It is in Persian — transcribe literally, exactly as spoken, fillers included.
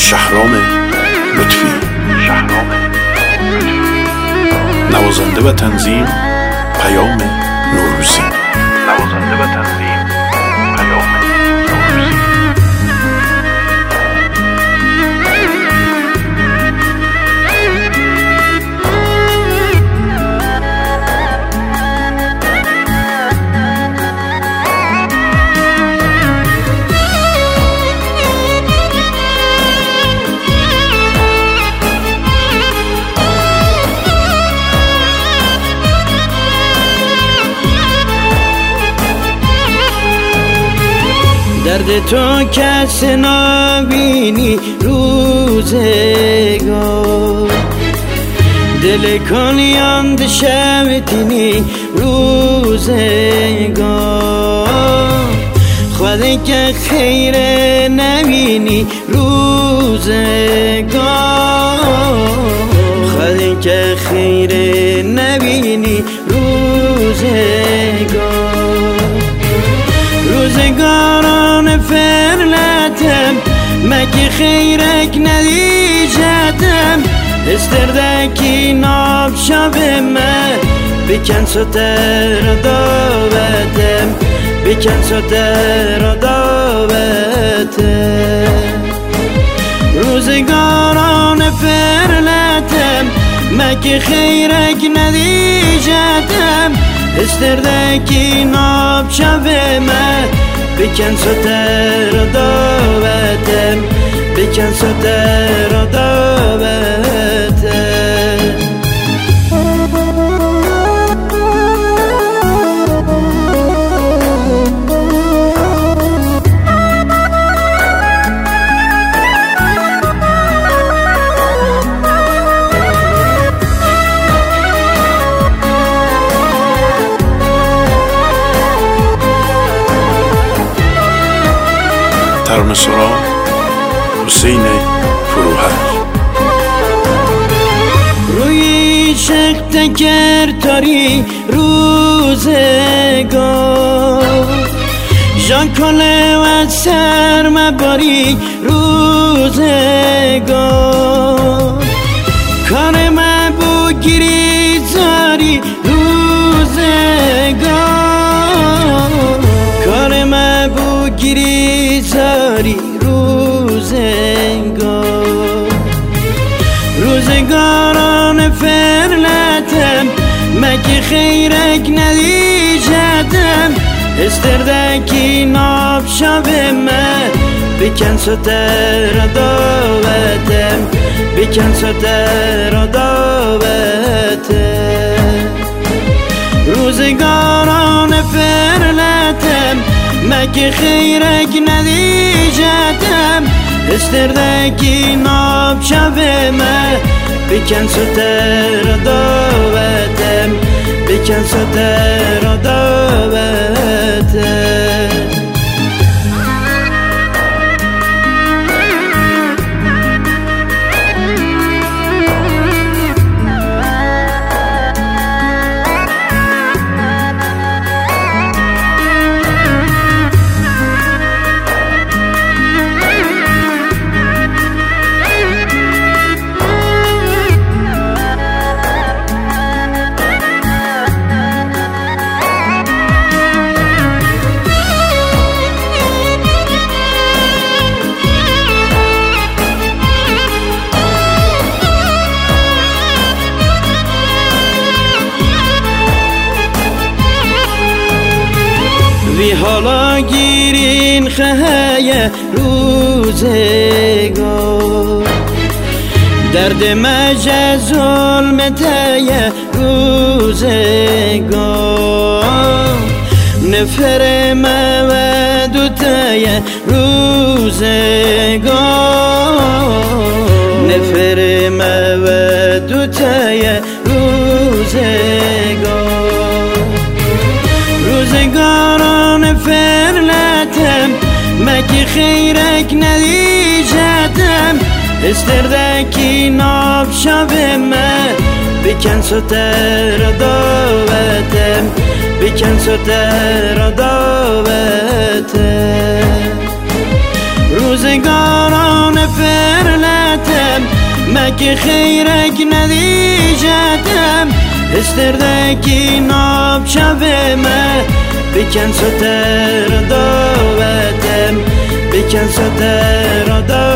شهرام لطفی. نوازنده و تنظیم پیام نوروزی. نوازنده و تنظیم پیام نوروزی. درد تو کس نبینی روزگار، دل کنیاند شمتینی روزگار، خودی که خیر نبینی روزگار، خودی که خیر نبینی روزگار. روزگاران فرلتم مگه خیرک ندیجتم، استردکی ناب شب من بکن ستر داوتم، بکن ستر داوتم. روزگاران فرلتم مگه خیرک ندیجتم، استردکی ناب شب من بکن ستر داوتم، بکن ستر داوتم. ترانه سرا حسین فروهر. روی شق تکر تاری روزگار، جان کله و سر مباری روزگار، کار مبو گیری زاری روزگار، کار مبو گیری زاری روزگار. روزگاران فرلتم مگه خیرک ندیجتم، استردکی ناب شب من بکن ستر داوتم، بکن ستر داوتم. روزگاران فرلتم مگه خیرک ندیجتم، استردکی ناب شب من بکن ستر داوتم، بکن ستر داوتم. وی حالا گیرین خیه روزگار، درد مجه ظلم تیه روزگار، نفر مودو تیه روزگار، نفر مودو تیه روزگار. روزگاران فرلتم مگه خیرک ندیجتم، استردکی ناب شب من بکن ستر داوتم، بکن ستر داوتم. روزگاران فرلتم مکی خیرک ندیجتم استردکی ناب شبمه بکن ستر داوتم بکن ستر داوتم